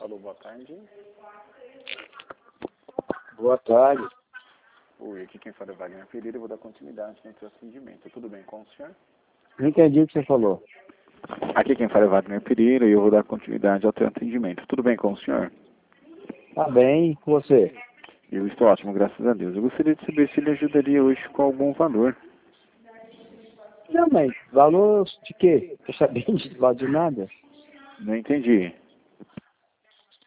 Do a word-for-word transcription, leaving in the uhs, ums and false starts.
Alô, boa tarde. Boa tarde. Oi, aqui quem fala é Wagner Pereira, eu vou dar continuidade no seu atendimento. Tudo bem com o senhor? Não entendi o que você falou. Aqui quem fala é Wagner Pereira e eu vou dar continuidade ao seu atendimento. Tudo bem com o senhor? Tá bem, e com você? Eu estou ótimo, graças a Deus. Eu gostaria de saber se ele ajudaria hoje com algum valor. Não, mas valor de quê? Tô sabendo de valor de nada. Não entendi.